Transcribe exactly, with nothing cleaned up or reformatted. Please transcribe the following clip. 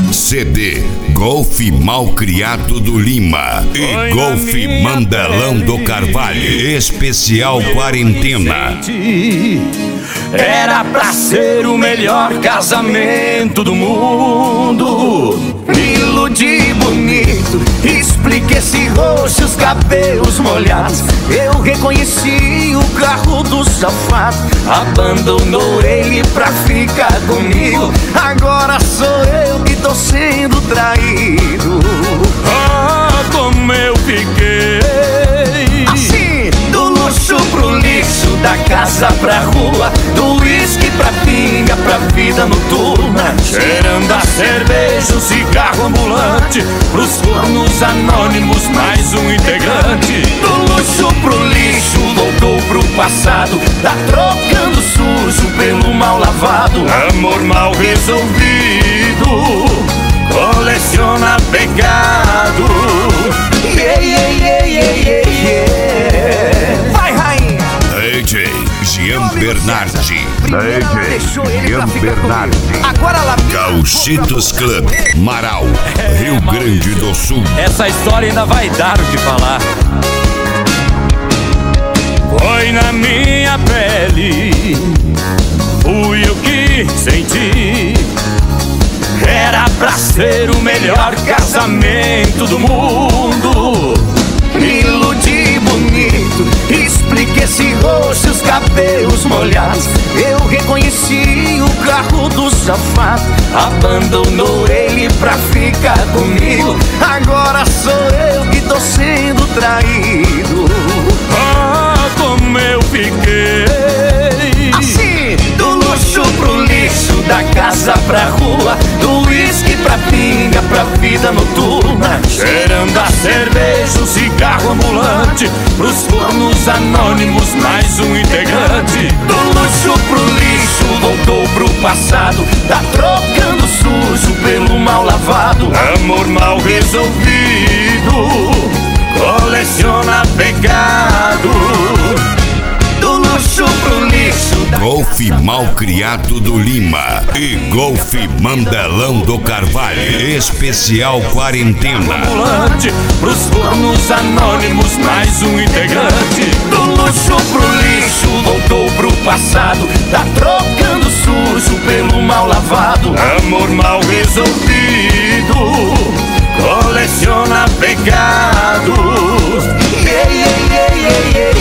C D Golf Malcriado do Lima e Golf Mandelão do Carvalho. Especial quarentena. Era pra ser o melhor casamento do mundo. Me iludi bonito, expliquei esse rosto, os cabelos molhados. Eu reconheci o carro do safado. Abandonou ele pra ficar comigo. Agora sou eu que tô sendo traído. Ah, como eu fiquei assim, do luxo pro lixo, da casa pra rua, do uísque pra pinga, pra vida noturna, cheirando a cerveja, um cigarro ambulante, pros fornos anônimos, mais um integrante. Do luxo pro lixo, voltou pro passado, tá trocando sujo pelo mal lavado. Amor mal resolvido, coleciona pecado. Yeah, yeah, yeah, yeah, yeah, yeah. Vai, rainha! D J Jean Bernardi. D J Jean Bernardi. Agora lá. Gauchitos Club, Marau, Rio Grande do Sul. Essa história ainda vai dar o que falar. Foi na minha pele, fui o que senti. Era pra ser o melhor casamento do mundo. Me iludi bonito, expliquei esse rosto, os cabelos molhados. Eu reconheci o carro do safado. Abandonou ele pra ficar comigo. Agora sou eu que tô sendo traído. Ah, como eu fiquei assim, do luxo pro lixo, da casa pra rua, do uísque pra pinga, pra vida noturna, cheirando a cerveja, um cigarro ambulante, pros fornos anônimos, mais um integrante. Do luxo pro lixo, voltou pro passado, tá trocando sujo pelo mal lavado. Amor mal resolvido, coleciona pecado. Do luxo pro lixo, Golf Malcriado do Lima e Golf Mandelão do Carvalho. Especial quarentena. ambulante, pros fornos anônimos, mais um integrante. Do luxo pro lixo, voltou pro passado, tá trocando sujo pelo mal lavado. Amor mal resolvido, coleciona pecados. Yeah, yeah, yeah, yeah, yeah.